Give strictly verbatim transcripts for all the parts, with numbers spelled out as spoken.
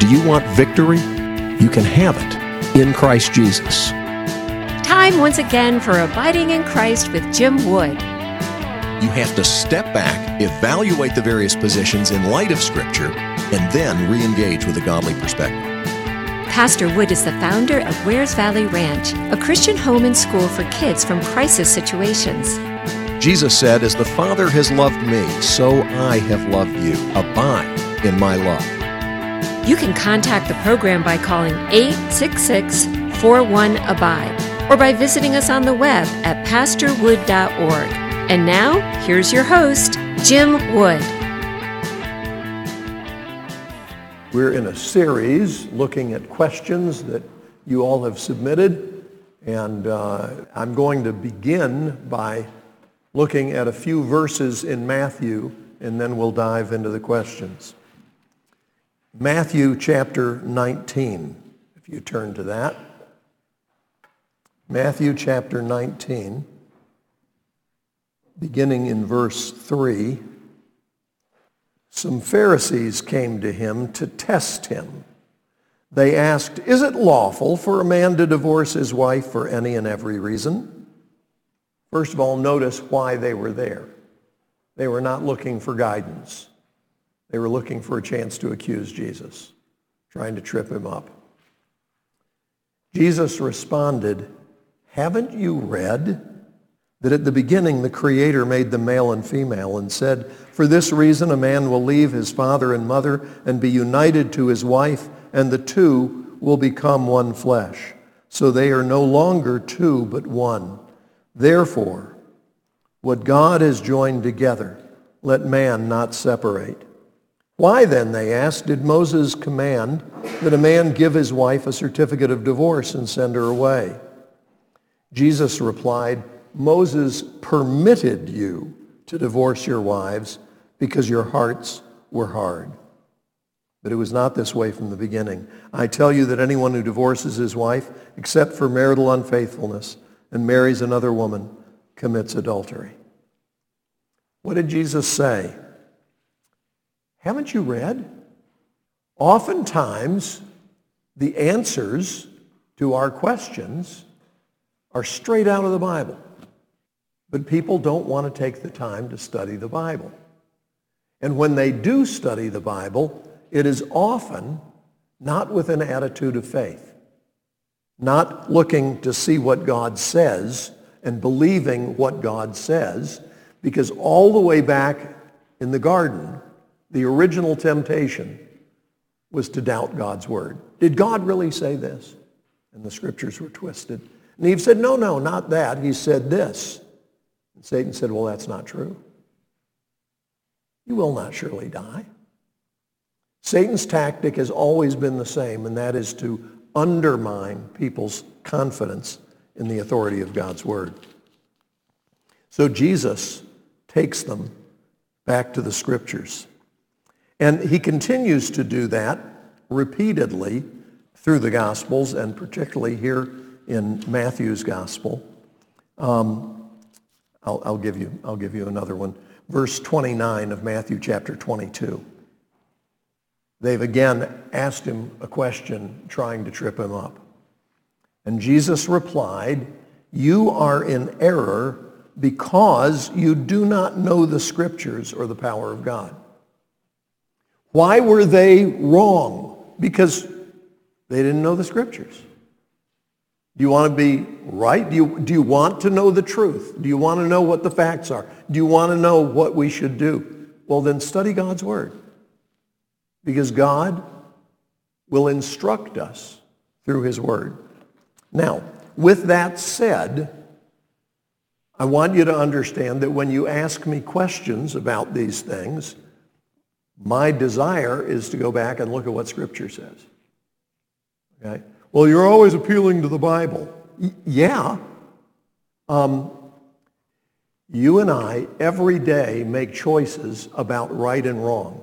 you want victory? You can have it in Christ Jesus. Time once again for Abiding in Christ with Jim Wood. You have to step back, evaluate the various positions in light of Scripture, and then re-engage with a godly perspective. Pastor Wood is the founder of Wares Valley Ranch, a Christian home and school for kids from crisis situations. Jesus said, "As the Father has loved me, so I have loved you. Abide in my love." You can contact the program by calling eight six six, four one, ABIDE or by visiting us on the web at pastor wood dot org. And now, here's your host, Jim Wood. We're in a series looking at questions that you all have submitted, and uh, I'm going to begin by looking at a few verses in Matthew, and then we'll dive into the questions. Matthew chapter nineteen, if you turn to that. Matthew chapter nineteen, beginning in verse three. Some Pharisees came to him to test him. They asked, "Is it lawful for a man to divorce his wife for any and every reason?" First of all, notice why they were there. They were not looking for guidance. They were looking for a chance to accuse Jesus, trying to trip him up. Jesus responded, "Haven't you read that at the beginning the Creator made them male and female and said, 'For this reason a man will leave his father and mother and be united to his wife, and the two will become one flesh. So they are no longer two but one. Therefore, what God has joined together, let man not separate.' Why then," they asked, "did Moses command that a man give his wife a certificate of divorce and send her away?" Jesus replied, "Moses permitted you to divorce your wives because your hearts were hard. But it was not this way from the beginning. I tell you that anyone who divorces his wife, except for marital unfaithfulness, and marries another woman, commits adultery." What did Jesus say? Haven't you read? Oftentimes, the answers to our questions are straight out of the Bible. But people don't want to take the time to study the Bible. And when they do study the Bible, it is often not with an attitude of faith, not looking to see what God says and believing what God says, because all the way back in the garden, the original temptation was to doubt God's word. Did God really say this? And the scriptures were twisted. And Eve said, no, no, not that. He said this. And Satan said, well, that's not true. You will not surely die. Satan's tactic has always been the same, and that is to undermine people's confidence in the authority of God's word. So Jesus takes them back to the scriptures. And he continues to do that repeatedly through the Gospels, and particularly here in Matthew's Gospel. Um, I'll, I'll give you, I'll give you another one. Verse twenty-nine of Matthew chapter twenty-two. They've again asked him a question trying to trip him up. And Jesus replied, "You are in error because you do not know the scriptures or the power of God." Why were they wrong? Because they didn't know the scriptures. Do you want to be right? Do you, do you want to know the truth? Do you want to know what the facts are? Do you want to know what we should do? Well, then study God's word. Because God will instruct us through his word. Now, with that said, I want you to understand that when you ask me questions about these things, my desire is to go back and look at what Scripture says. Okay? Well, you're always appealing to the Bible. Y- yeah. Um, you and I, every day, make choices about right and wrong.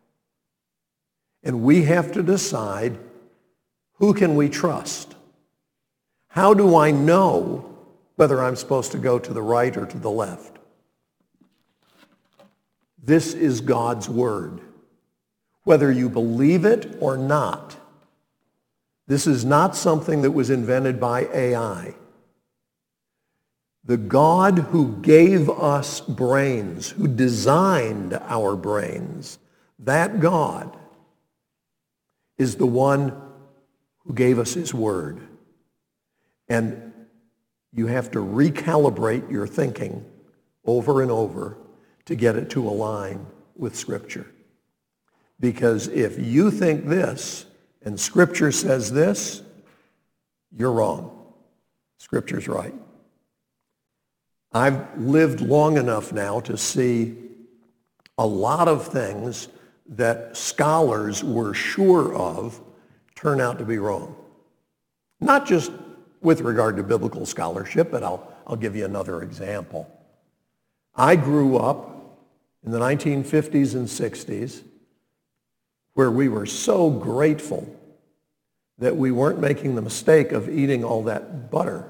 And we have to decide, who can we trust? How do I know whether I'm supposed to go to the right or to the left? This is God's word. whether you believe it or not. This is not something that was invented by A I. The God who gave us brains, who designed our brains, that God is the one who gave us his word. And you have to recalibrate your thinking over and over to get it to align with Scripture. Because if you think this and Scripture says this, you're wrong. Scripture's right. I've lived long enough now to see a lot of things that scholars were sure of turn out to be wrong. Not just with regard to biblical scholarship, but I'll, I'll give you another example. I grew up in the nineteen fifties and sixties where we were so grateful that we weren't making the mistake of eating all that butter,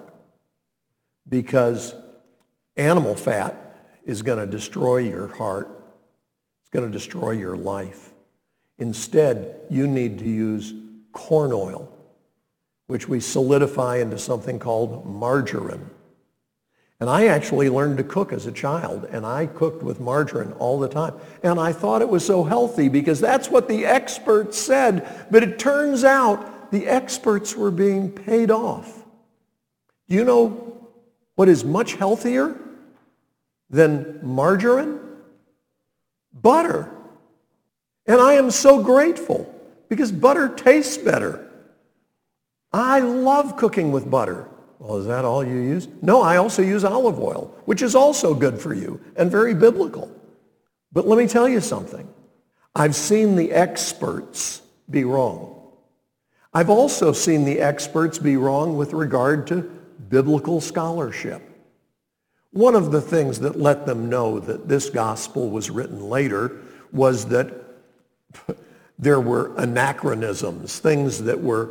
because animal fat is going to destroy your heart. It's going to destroy your life. Instead, you need to use corn oil, which we solidify into something called margarine. And I actually learned to cook as a child, and I cooked with margarine all the time. And I thought it was so healthy because that's what the experts said. But it turns out the experts were being paid off. Do you know what is much healthier than margarine? Butter. And I am so grateful because butter tastes better. I love cooking with butter. Well, is that all you use? No, I also use olive oil, which is also good for you and very biblical. But let me tell you something. I've seen the experts be wrong. I've also seen the experts be wrong with regard to biblical scholarship. One of the things that let them know that this gospel was written later was that there were anachronisms, things that were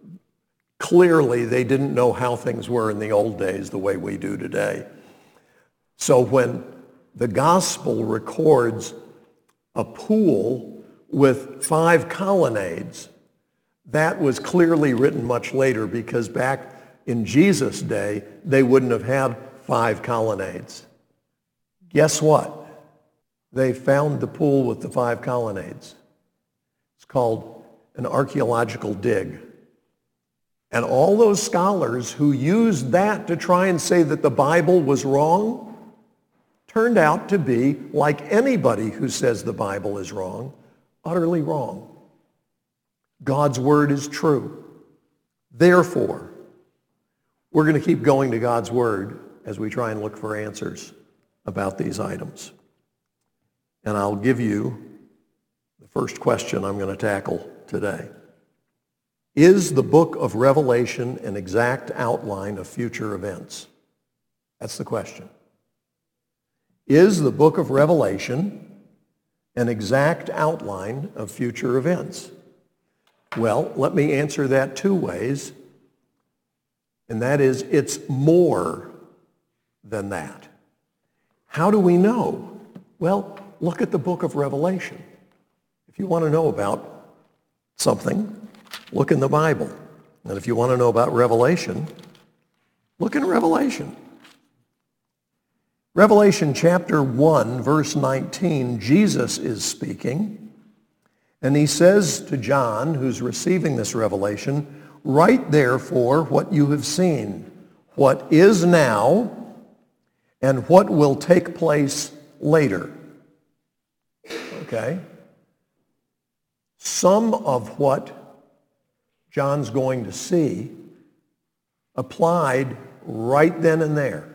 clearly they didn't know how things were in the old days the way we do today. So when the gospel records a pool with five colonnades, that was clearly written much later, because back in Jesus' day, they wouldn't have had five colonnades. Guess what? They found the pool with the five colonnades. It's called an archaeological dig. And all those scholars who used that to try and say that the Bible was wrong turned out to be, like anybody who says the Bible is wrong, utterly wrong. God's word is true. Therefore, we're going to keep going to God's word as we try and look for answers about these items. And I'll give you the first question I'm going to tackle today. Is the book of Revelation an exact outline of future events? That's the question. Is the book of Revelation an exact outline of future events? Well, let me answer that two ways. And that is, it's more than that. How do we know? Well, look at the book of Revelation. If you want to know about something, look in the Bible. And if you want to know about Revelation, look in Revelation. Revelation chapter one, verse nineteen, Jesus is speaking. And he says to John, who's receiving this revelation, "Write therefore what you have seen, what is now, and what will take place later." Okay? Some of what John's going to see applied right then and there.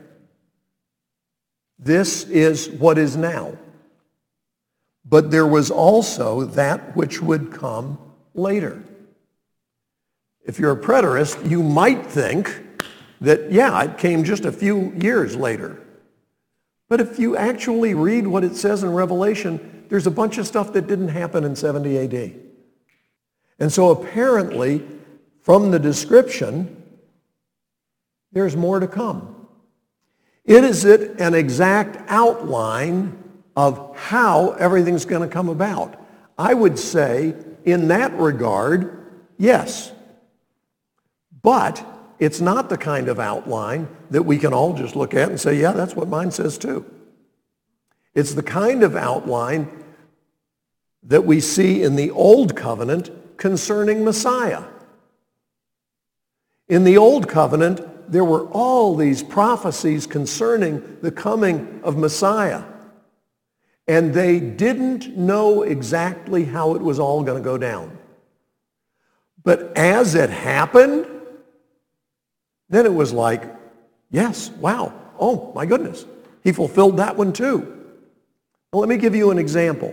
This is what is now. But there was also that which would come later. If you're a preterist, you might think that, yeah, it came just a few years later. But if you actually read what it says in Revelation, there's a bunch of stuff that didn't happen in seventy A D. And so apparently, from the description, there's more to come. It is it an exact outline of how everything's going to come about? I would say, in that regard, yes. But it's not the kind of outline that we can all just look at and say, yeah, that's what mine says too. It's the kind of outline that we see in the Old Covenant concerning Messiah. In the Old Covenant, there were all these prophecies concerning the coming of Messiah. And they didn't know exactly how it was all going to go down. But as it happened, then it was like, yes, wow, oh my goodness, he fulfilled that one too. Well, let me give you an example.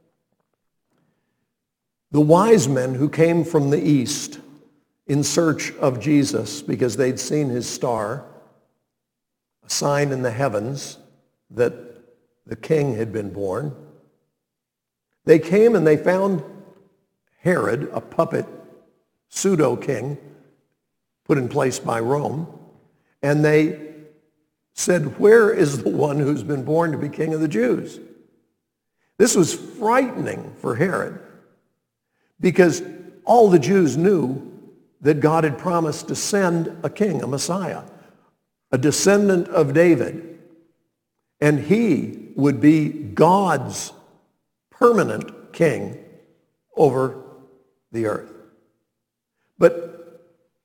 The wise men who came from the east in search of Jesus because they'd seen his star, a sign in the heavens that the king had been born. They came and they found Herod, a puppet pseudo-king put in place by Rome, and they said, where is the one who's been born to be king of the Jews? This was frightening for Herod because all the Jews knew that God had promised to send a king, a Messiah, a descendant of David, and he would be God's permanent king over the earth. But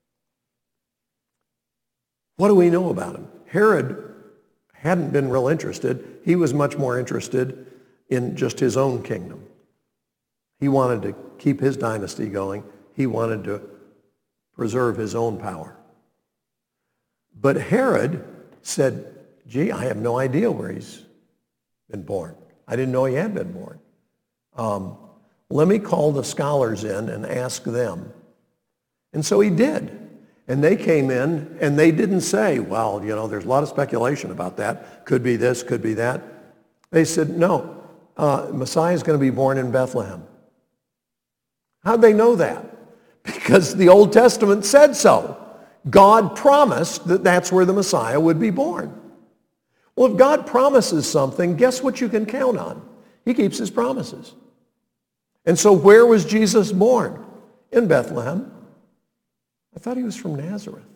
what do we know about him? Herod hadn't been real interested. He was much more interested in just his own kingdom. He wanted to keep his dynasty going. He wanted to preserve his own power. But Herod said, gee, I have no idea where he's been born. I didn't know he had been born. Um, let me call the scholars in and ask them. And so he did. And they came in, and they didn't say, well, you know, there's a lot of speculation about that. Could be this, could be that. They said, no, uh, Messiah is going to be born in Bethlehem. How'd they know that? Because the Old Testament said so. God promised that that's where the Messiah would be born. Well, if God promises something, guess what you can count on? He keeps his promises. And so where was Jesus born? In Bethlehem. I thought he was from Nazareth.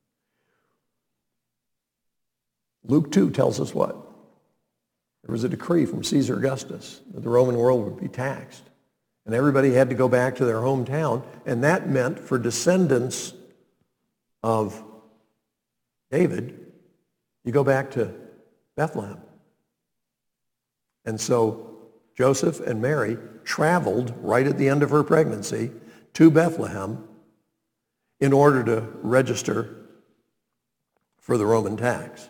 Luke two tells us what? There was a decree from Caesar Augustus that the Roman world would be taxed. And everybody had to go back to their hometown. And that meant for descendants of David, you go back to Bethlehem. And so Joseph and Mary traveled right at the end of her pregnancy to Bethlehem in order to register for the Roman tax.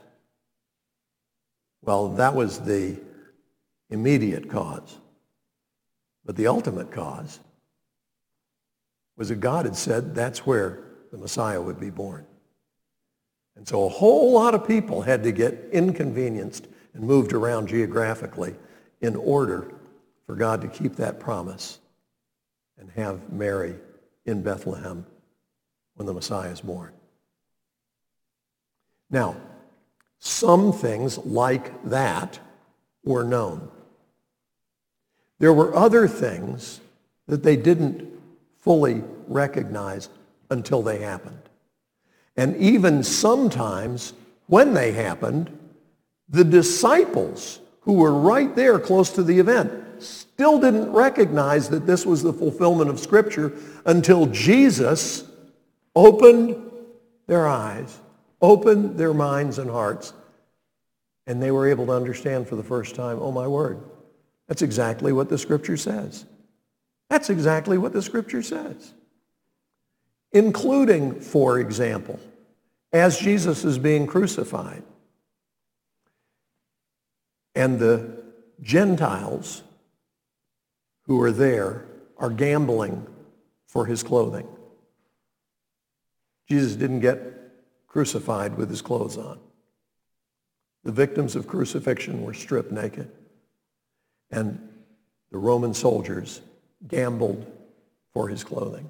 Well, that was the immediate cause. But the ultimate cause was that God had said that's where the Messiah would be born. And so a whole lot of people had to get inconvenienced and moved around geographically in order for God to keep that promise and have Mary in Bethlehem when the Messiah is born. Now, some things like that were known. There were other things that they didn't fully recognize until they happened. And even sometimes when they happened, the disciples who were right there close to the event still didn't recognize that this was the fulfillment of Scripture until Jesus opened their eyes, opened their minds and hearts, and they were able to understand for the first time, oh my word, that's exactly what the Scripture says. That's exactly what the Scripture says. Including, for example, as Jesus is being crucified, and the Gentiles who are there are gambling for his clothing. Jesus didn't get crucified with his clothes on. The victims of crucifixion were stripped naked, and the Roman soldiers gambled for his clothing.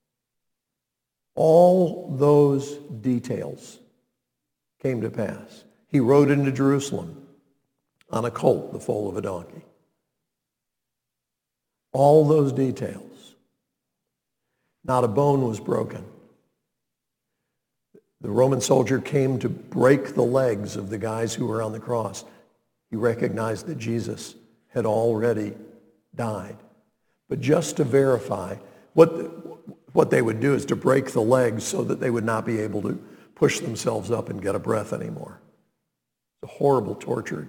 All those details came to pass. He rode into Jerusalem on a colt, the foal of a donkey. All those details. Not a bone was broken. The Roman soldier came to break the legs of the guys who were on the cross. He recognized that Jesus had already died. But just to verify, what, what they would do is to break the legs so that they would not be able to push themselves up and get a breath anymore. It's a horrible torture.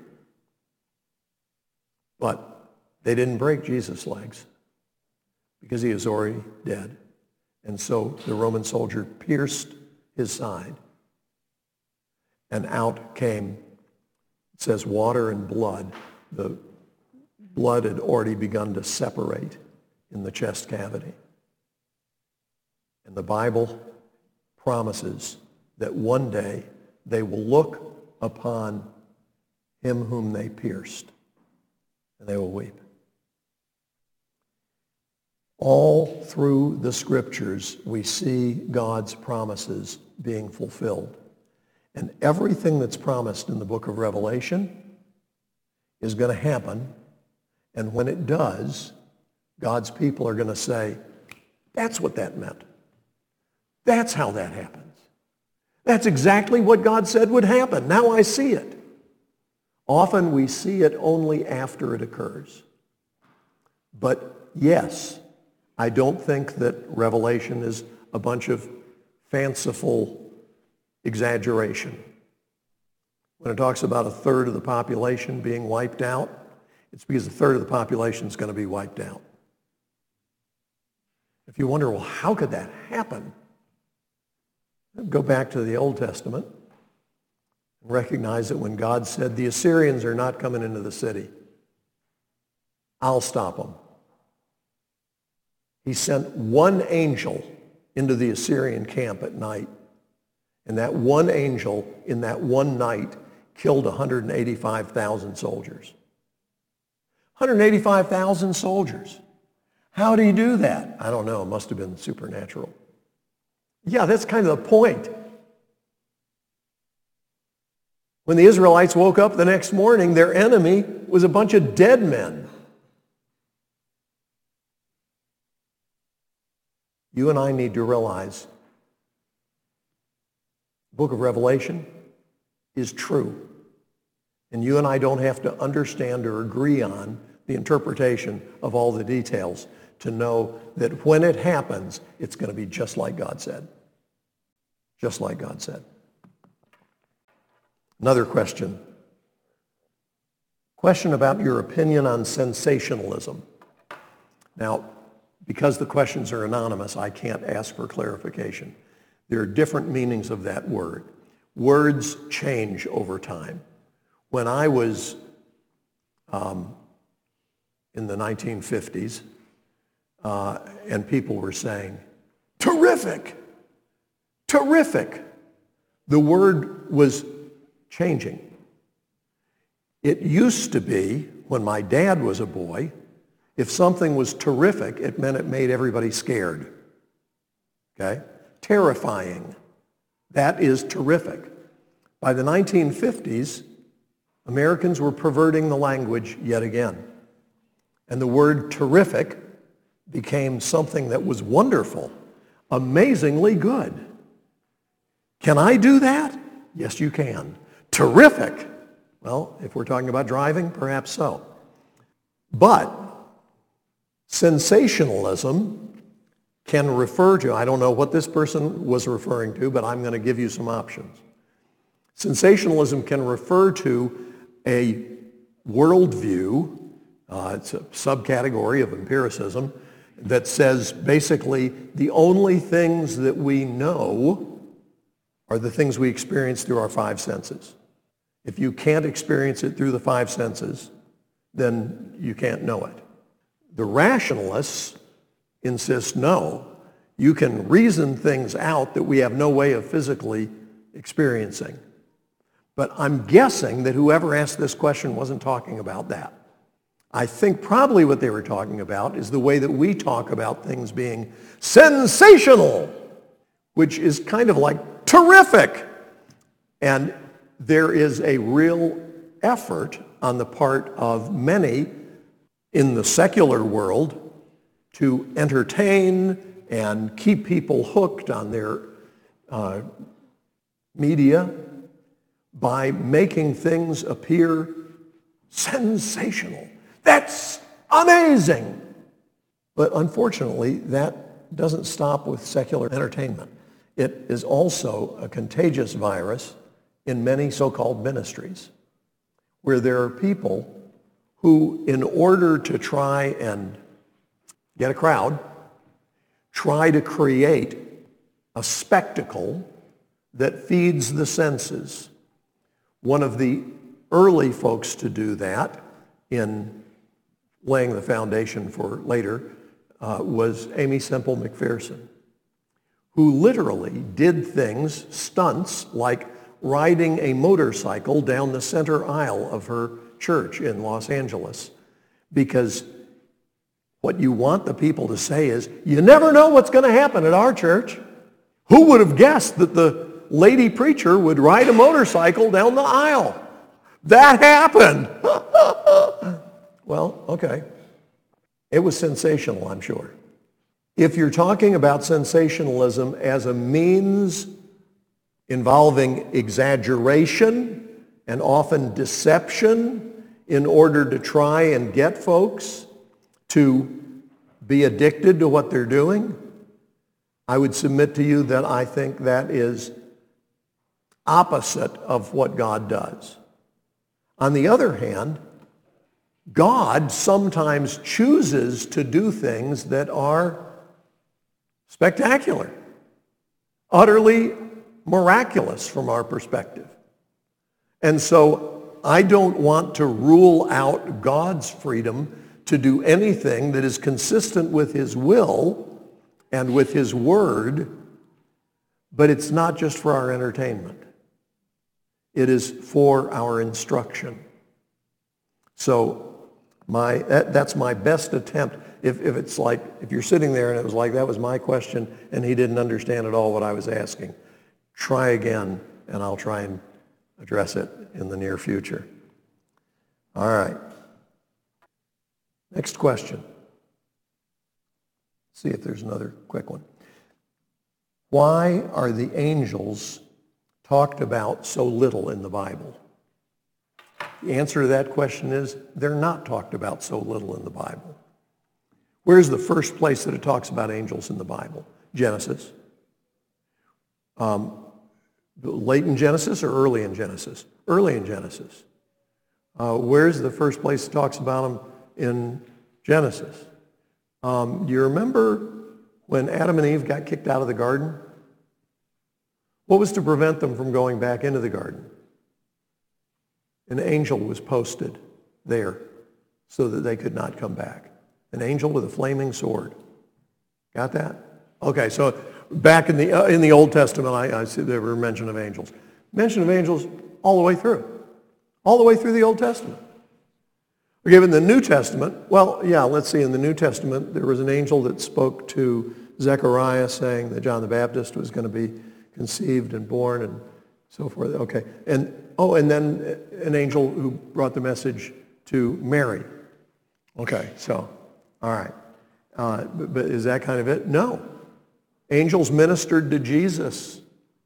But they didn't break Jesus' legs because he is already dead. And so the Roman soldier pierced his side, and out came, it says, water and blood. The blood had already begun to separate in the chest cavity. And the Bible promises that one day they will look upon him whom they pierced, and they will weep. All through the scriptures, we see God's promises being fulfilled. And everything that's promised in the book of Revelation is going to happen. And when it does, God's people are going to say, that's what that meant. That's how that happens. That's exactly what God said would happen. Now I see it. Often we see it only after it occurs. But yes, I don't think that Revelation is a bunch of fanciful exaggeration. When it talks about a third of the population being wiped out, it's because a third of the population is going to be wiped out. If you wonder, well, how could that happen? Go back to the Old Testament and recognize that when God said, the Assyrians are not coming into the city, I'll stop them. He sent one angel into the Assyrian camp at night. And that one angel in that one night killed one hundred eighty-five thousand soldiers. one hundred eighty-five thousand soldiers. How did he do that? I don't know. It must have been supernatural. Yeah, that's kind of the point. When the Israelites woke up the next morning, their enemy was a bunch of dead men. You and I need to realize the book of Revelation is true. And you and I don't have to understand or agree on the interpretation of all the details to know that when it happens, it's going to be just like God said. Just like God said. Another question. Question about your opinion on sensationalism. Now, because the questions are anonymous, I can't ask for clarification. There are different meanings of that word. Words change over time. When I was um, in the nineteen fifties, uh, and people were saying, terrific, terrific, the word was changing. It used to be, when my dad was a boy, if something was terrific, it meant it made everybody scared. Okay? Terrifying. That is terrific. By the nineteen fifties, Americans were perverting the language yet again. And the word terrific became something that was wonderful, amazingly good. Can I do that? Yes, you can. Terrific. Well, if we're talking about driving, perhaps so. But sensationalism can refer to, I don't know what this person was referring to, but I'm going to give you some options. Sensationalism can refer to a worldview, uh, it's a subcategory of empiricism, that says basically the only things that we know are the things we experience through our five senses. If you can't experience it through the five senses, then you can't know it. The rationalists insist, no, you can reason things out that we have no way of physically experiencing. But I'm guessing that whoever asked this question wasn't talking about that. I think probably what they were talking about is the way that we talk about things being sensational, which is kind of like terrific. And there is a real effort on the part of many in the secular world to entertain and keep people hooked on their uh, media by making things appear sensational. That's amazing! But unfortunately, that doesn't stop with secular entertainment. It is also a contagious virus in many so-called ministries, where there are people who, in order to try and get a crowd, try to create a spectacle that feeds the senses. One of the early folks to do that, in laying the foundation for later, uh, was Aimee Semple McPherson, who literally did things, stunts, like riding a motorcycle down the center aisle of her church in Los Angeles. Because what you want the people to say is, you never know what's going to happen at our church. Who would have guessed that the lady preacher would ride a motorcycle down the aisle? That happened. Well, okay. It was sensational, I'm sure. If you're talking about sensationalism as a means involving exaggeration and often deception in order to try and get folks to be addicted to what they're doing, I would submit to you that I think that is opposite of what God does. On the other hand, God sometimes chooses to do things that are spectacular, utterly miraculous from our perspective. And so I don't want to rule out God's freedom to do anything that is consistent with his will and with his word, but it's not just for our entertainment. It is for our instruction. So my that, that's my best attempt. If, if it's like, if you're sitting there and it was like, that was my question and he didn't understand at all what I was asking, try again and I'll try and address it in the near future. All right. Next question. See if there's another quick one. Why are the angels talked about so little in the Bible? The answer to that question is they're not talked about so little in the Bible. Where's the first place that it talks about angels in the Bible? Genesis. Um, late in Genesis or early in Genesis? Early in Genesis. Uh, where's the first place it talks about them in Genesis? Um, do you remember when Adam and Eve got kicked out of the garden? What was to prevent them from going back into the garden? An angel was posted there so that they could not come back. An angel with a flaming sword. Got that? Okay, so back in the uh, in the Old Testament, I, I see there were mention of angels. Mention of angels all the way through. All the way through the Old Testament. Okay, in the New Testament, well, yeah, let's see, in the New Testament, there was an angel that spoke to Zechariah saying that John the Baptist was going to be conceived and born and so forth. Okay, and oh, and then an angel who brought the message to Mary. Okay, so, all right. Uh, but, but is that kind of it? No. Angels ministered to Jesus.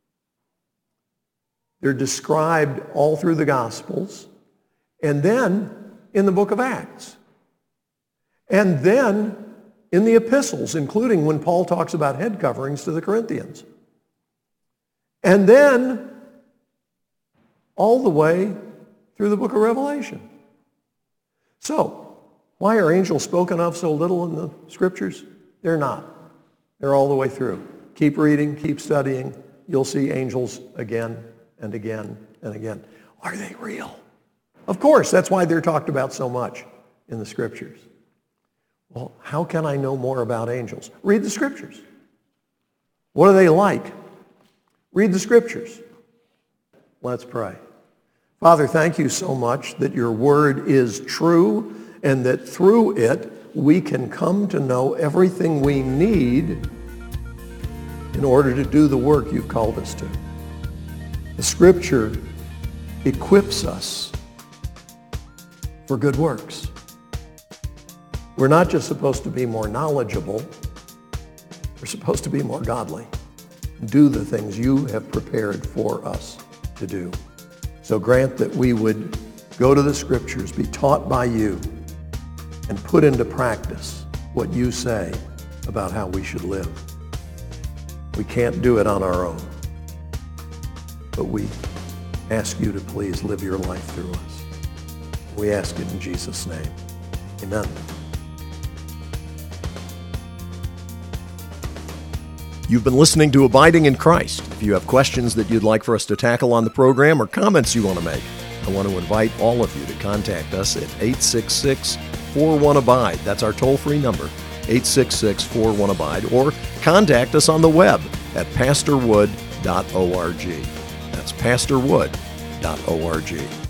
They're described all through the Gospels, and then in the book of Acts, and then in the epistles, including when Paul talks about head coverings to the Corinthians, and then all the way through the book of Revelation. So, why are angels spoken of so little in the scriptures? They're not. They're all the way through. Keep reading, keep studying. You'll see angels again and again and again. Are they real? Of course, that's why they're talked about so much in the scriptures. Well, how can I know more about angels? Read the scriptures. What are they like? Read the scriptures. Let's pray. Father, thank you so much that your word is true and that through it we can come to know everything we need in order to do the work you've called us to. The scripture equips us for good works. We're not just supposed to be more knowledgeable, we're supposed to be more godly. Do the things you have prepared for us to do. So grant that we would go to the Scriptures, be taught by you, and put into practice what you say about how we should live. We can't do it on our own, but we ask you to please live your life through us. We ask it in Jesus' name. Amen. You've been listening to Abiding in Christ. If you have questions that you'd like for us to tackle on the program or comments you want to make, I want to invite all of you to contact us at eight six six, four one, abide. That's our toll-free number, eight six six, four one, abide, or contact us on the web at pastor wood dot org. That's pastor wood dot org.